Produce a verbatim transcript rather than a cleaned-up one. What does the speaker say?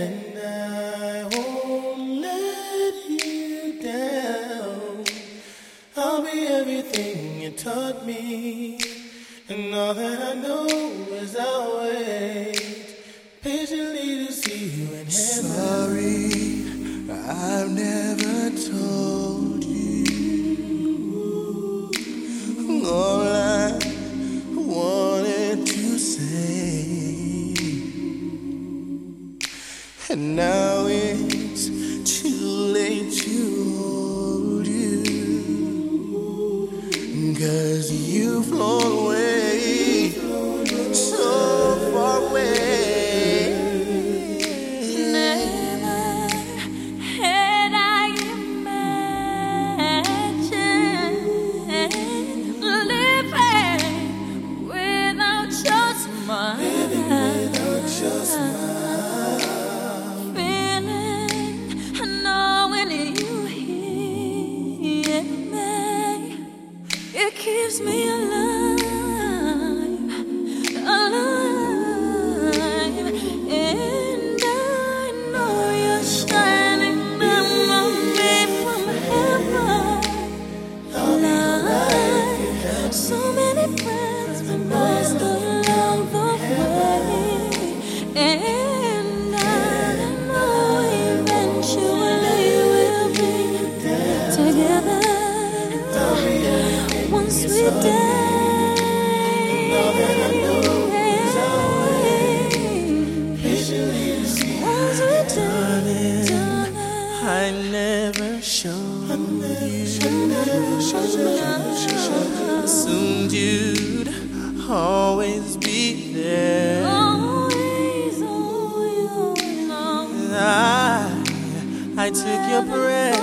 and I won't let you down. I'll be everything you taught me, and all that I know is I'll wait patiently to see you in heaven. Sorry, I've never told you all I wanted to say, and now it's too late to hold you, 'cause you've flown away, so far away. Keeps me alive, alive, and I know you're shining down on me from heaven. Like so many friends, we lost the love away, and I know eventually we'll be together. Once we die, all that I know is I'll wait patiently to see you. once we die, I never showed you. Assumed you'd always be there. always, always, always, always. I, I took your breath.